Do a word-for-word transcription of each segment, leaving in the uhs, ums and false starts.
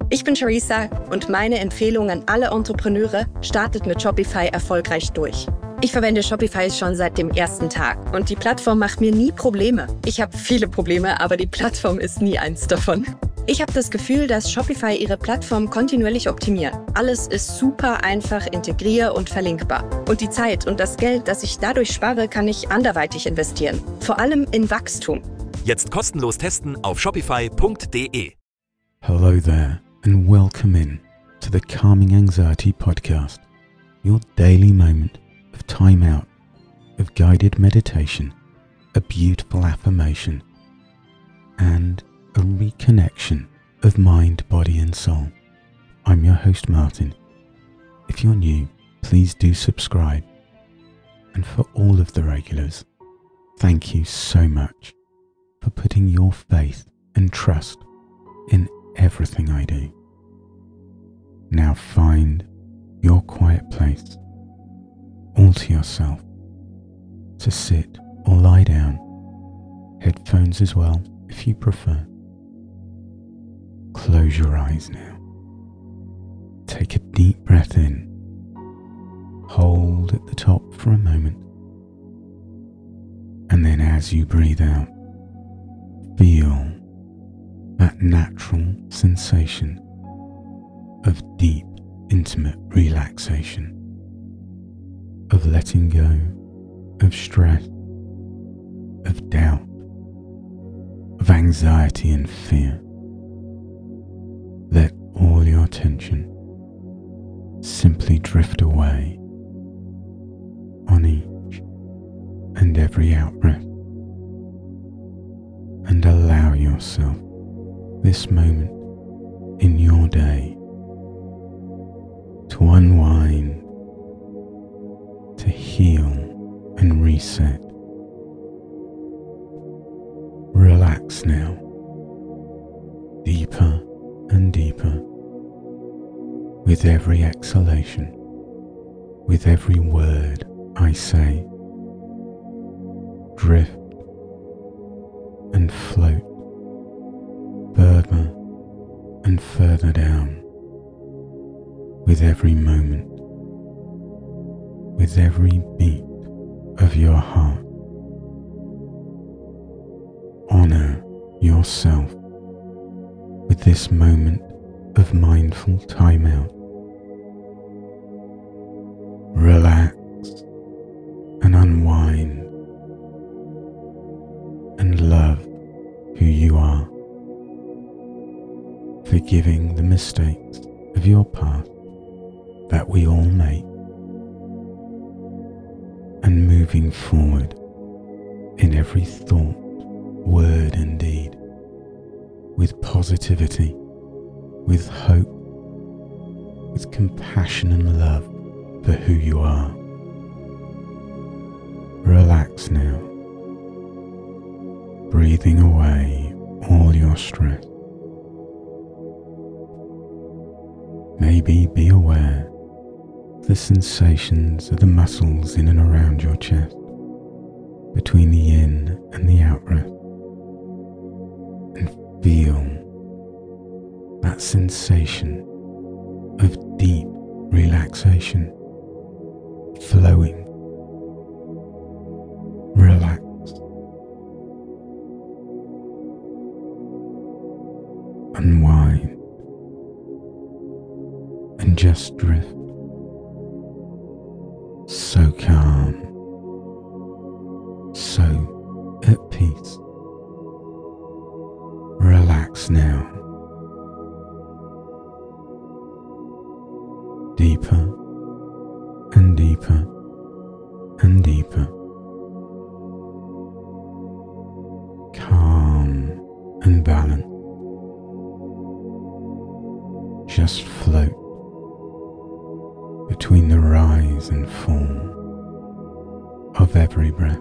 Ich bin Charissa und meine Empfehlung an alle Entrepreneure: startet mit Shopify erfolgreich durch. Ich verwende Shopify schon seit dem ersten Tag und die Plattform macht mir nie Probleme. Ich habe viele Probleme, aber die Plattform ist nie eins davon. Ich habe das Gefühl, dass Shopify ihre Plattform kontinuierlich optimiert. Alles ist super einfach integrier- und verlinkbar. Und die Zeit und das Geld, das ich dadurch spare, kann ich anderweitig investieren. Vor allem in Wachstum. Jetzt kostenlos testen auf shopify punkt de. Hello there and welcome in to the Calming Anxiety Podcast, your daily moment of time out, of guided meditation, a beautiful affirmation, and a reconnection of mind, body and soul. I'm your host Martin. If you're new, please do subscribe. And for all of the regulars, thank you so much for putting your faith and trust in everything I do. Now find your quiet place, all to yourself, to sit or lie down, headphones as well if you prefer. Close your eyes now. Take a deep breath in. Hold at the top for a moment. And then as you breathe out, feel that natural sensation of deep, intimate relaxation, of letting go of stress, of doubt, of anxiety and fear. Let all your tension simply drift away on each and every out-breath, and allow yourself this moment in your day to unwind, to heal and reset. Relax now, deeper and deeper, with every exhalation, with every word I say. Drift and float further and further down, with every moment, with every beat of your heart. Honor yourself with this moment of mindful time out. Relax and unwind and love who you are, forgiving the mistakes of your past that we all make, and moving forward in every thought, word and deed with positivity, with hope, with compassion and love for who you are. Relax now, breathing away all your stress. Maybe be aware of the sensations of the muscles in and around your chest, between the in and the out breath, and feel that sensation of deep relaxation flowing. Relax. Unwind and just drift. So calm, so at peace. Relax now. Deeper and deeper and deeper. Calm and balanced. Just float between the rise and fall of every breath,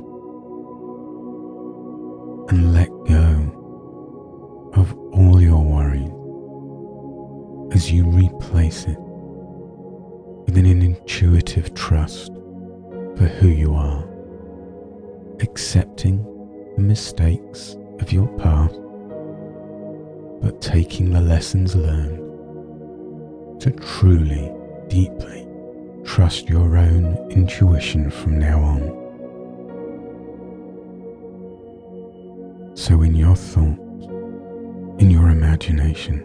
and let go of all your worries as you replace it with an intuitive trust for who you are, accepting the mistakes of your past, but taking the lessons learned to truly, deeply trust your own intuition from now on. So in your thoughts, in your imagination,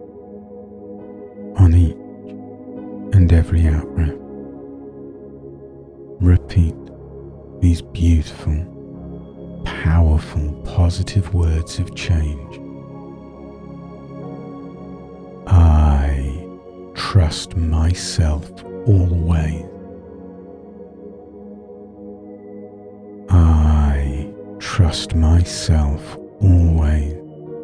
on each and every out-breath, repeat these beautiful, powerful, positive words of change. I trust myself always. I trust myself always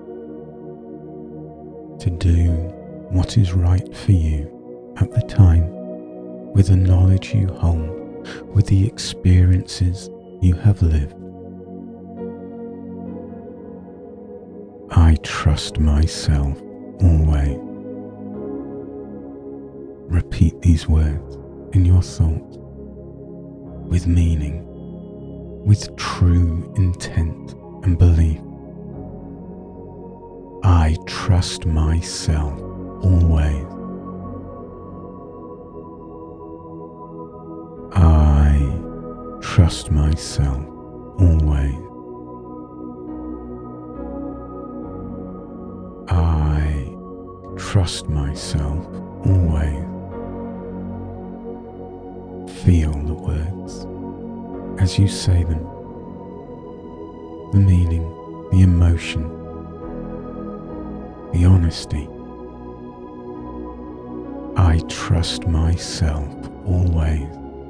to do what is right for you at the time, with the knowledge you hold, with the experiences you have lived. I trust myself always. Repeat these words in your thoughts with meaning, with true intent and belief. I trust myself always. I trust myself always. I trust myself always. Feel the words as you say them, the meaning, the emotion, the honesty. I trust myself always.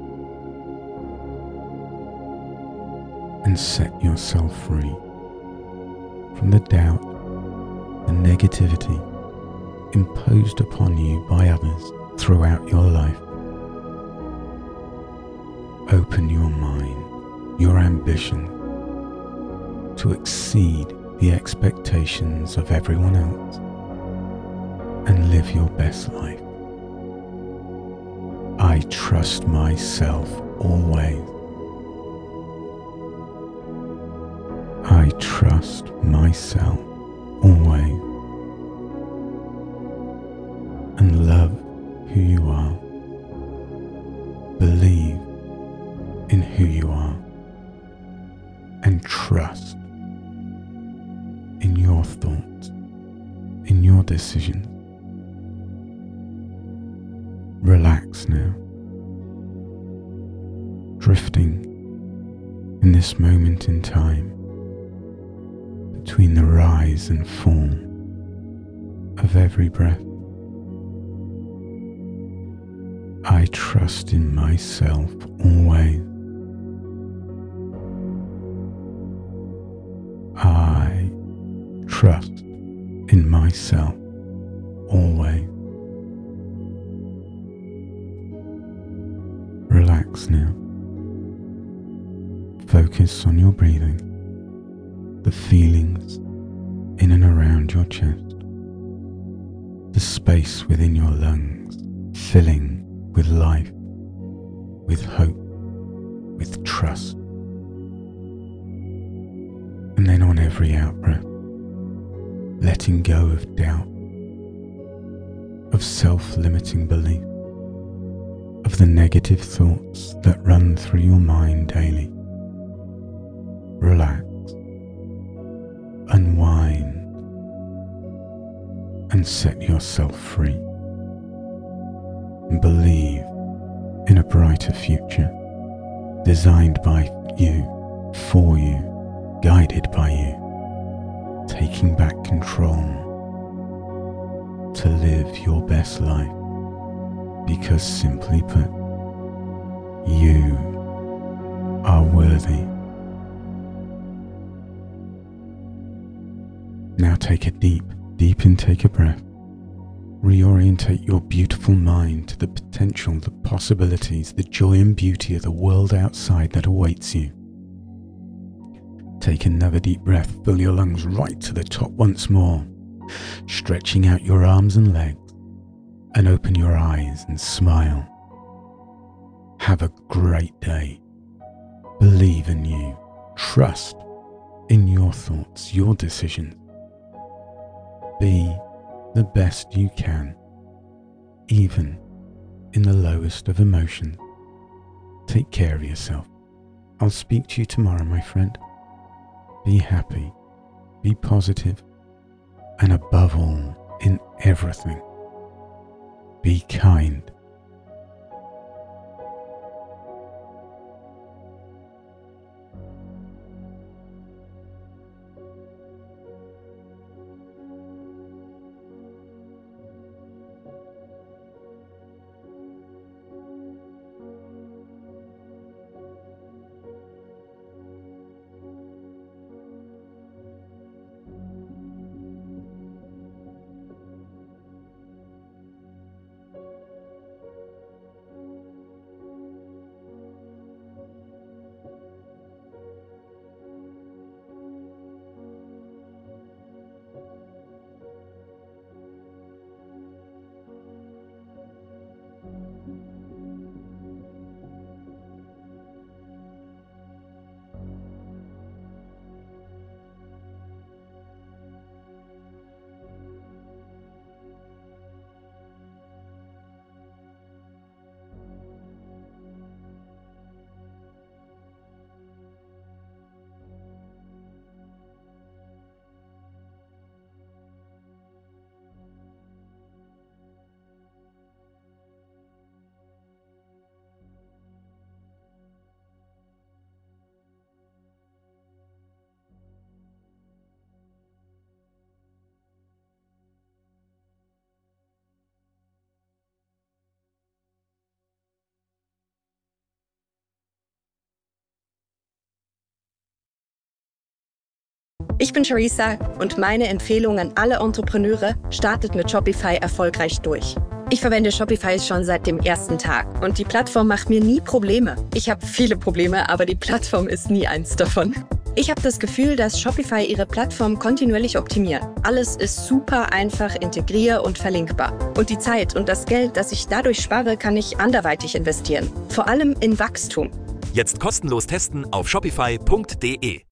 And set yourself free from the doubt, the negativity imposed upon you by others throughout your life. Open your mind, your ambition to exceed the expectations of everyone else and live your best life. I trust myself always. I trust myself always, and love who you are. Believe in who you are, and trust in your thoughts, in your decisions. Relax now, drifting in this moment in time between the rise and fall of every breath. I trust in myself always. I trust in myself always. Relax now. Focus on your breathing, the feelings in and around your chest, the space within your lungs filling with life, with hope, with trust. And then on every out-breath, letting go of doubt, of self-limiting belief, of the negative thoughts that run through your mind daily. Relax, unwind, and set yourself free. And believe in a brighter future, designed by you, for you, guided by you, taking back control to live your best life, because simply put, you are worthy. Now take a deep, deep intake of breath. Reorientate your beautiful mind to the potential, the possibilities, the joy and beauty of the world outside that awaits you. Take another deep breath, fill your lungs right to the top once more, stretching out your arms and legs, and open your eyes and smile. Have a great day. Believe in you. Trust in your thoughts, your decisions. Be the best you can even in the lowest of emotions. Take care of yourself. I'll speak to you tomorrow, my friend. Be happy, be positive, and above all, in everything, be kind. Ich bin Charissa und meine Empfehlung an alle Entrepreneure: startet mit Shopify erfolgreich durch. Ich verwende Shopify schon seit dem ersten Tag und die Plattform macht mir nie Probleme. Ich habe viele Probleme, aber die Plattform ist nie eins davon. Ich habe das Gefühl, dass Shopify ihre Plattform kontinuierlich optimiert. Alles ist super einfach integrier- und verlinkbar. Und die Zeit und das Geld, das ich dadurch spare, kann ich anderweitig investieren. Vor allem in Wachstum. Jetzt kostenlos testen auf shopify punkt de.